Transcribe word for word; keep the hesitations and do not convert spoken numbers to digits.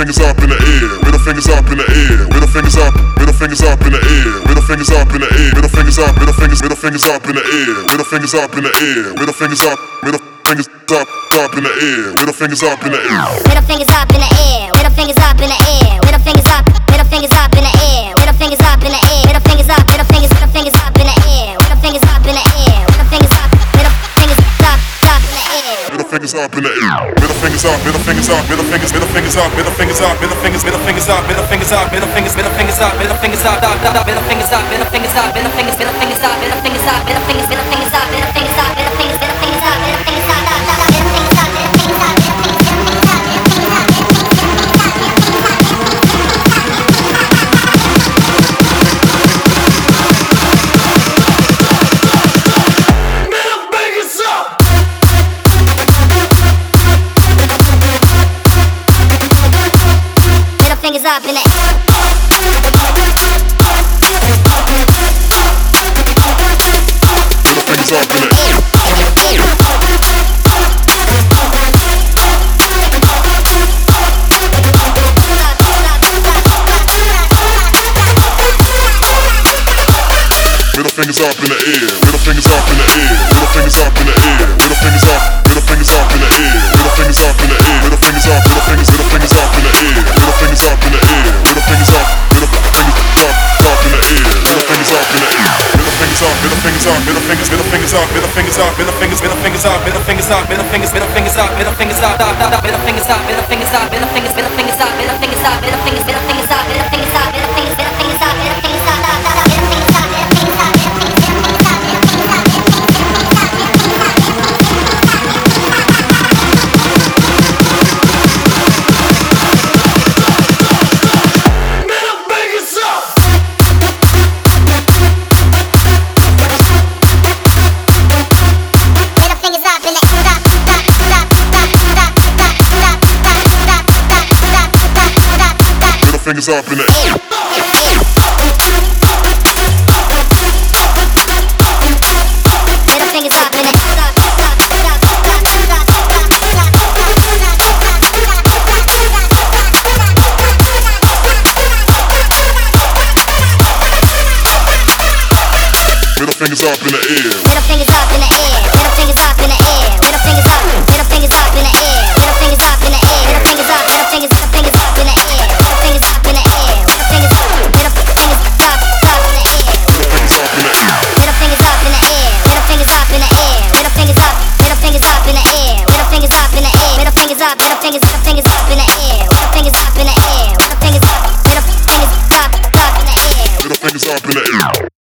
fingers up in the air, middle fingers up in the air, middle fingers up, middle fingers up in the air, middle fingers up in the air, middle fingers up, middle fingers, middle fingers up in the air, middle fingers up in the air, middle fingers up, middle fingers up, up in the air, middle fingers up in the air, middle fingers up in the air, middle fingers up in the air, middle fingers up, middle fingers up in the air, middle fingers up in the air, middle fingers up, middle fingers, middle fingers up in the air, middle fingers up in the air, middle fingers up, middle fingers up, up in the air, middle fingers up in the air, middle fingers up, middle fingers up, middle fingers, middle fingers up, middle fingers up, middle fingers, middle fingers up, middle fingers up, middle fingers, middle fingers up, middle fingers up, middle fingers up, middle fingers up, middle fingers, middle fingers up, middle fingers up, middle fingers, middle fingers up, middle fingers up, middle fingers, middle fingers up, middle fingers up, middle fingers up, middle fingers up, middle fingers up, middle fingers, middle fingers up, middle fingers up, middle fingers, middle fingers up, middle fingers up, Middle fingers up. middle fingers up in the air. middle fingers up in the air. Middle fingers up in the air, middle fingers up in the air, middle fingers up in the air, middle fingers up, middle fingers up in the air, middle fingers up in the air, middle fingers up, middle fingers, middle fingers up in the air, middle fingers up in the air, middle fingers up, middle fingers up, up in the air, middle fingers up in the air, middle fingers up, middle fingers up, middle fingers, middle fingers up, middle fingers up, middle fingers, middle fingers up, middle fingers up, middle fingers, middle fingers up, middle fingers up, middle fingers up, middle fingers up, middle fingers, middle fingers up, middle fingers up, middle fingers, middle fingers up, middle fingers up, middle fingers, middle fingers up, middle fingers up, middle fingers up, middle fingers up, middle fingers up, middle fingers, middle fingers up, middle fingers up, middle fingers, middle fingers up, middle fingers up, middle fingers, middle fingers up, Middle fingers up. middle fingers up in the air. middle fingers up in the air. Middle fingers up in the air. Middle fingers up in the air. Middle fingers up in the air. Middle fingers up in the air. Middle fingers up. Middle fingers up in the air. Middle fingers up in the air. Middle fingers up. Middle fingers. Middle fingers up in the air. Middle fingers up in the air. Middle fingers up. Middle fingers up up in the air. Middle fingers up in the air. Middle fingers up in the air. Middle fingers up in the air. Middle fingers up. Middle fingers up in the air. Middle fingers up in the air. Middle fingers up. Middle fingers. Middle fingers up in the air. Middle fingers up in the air. Middle fingers up. Middle fingers up up in the air. Middle fingers up in the air.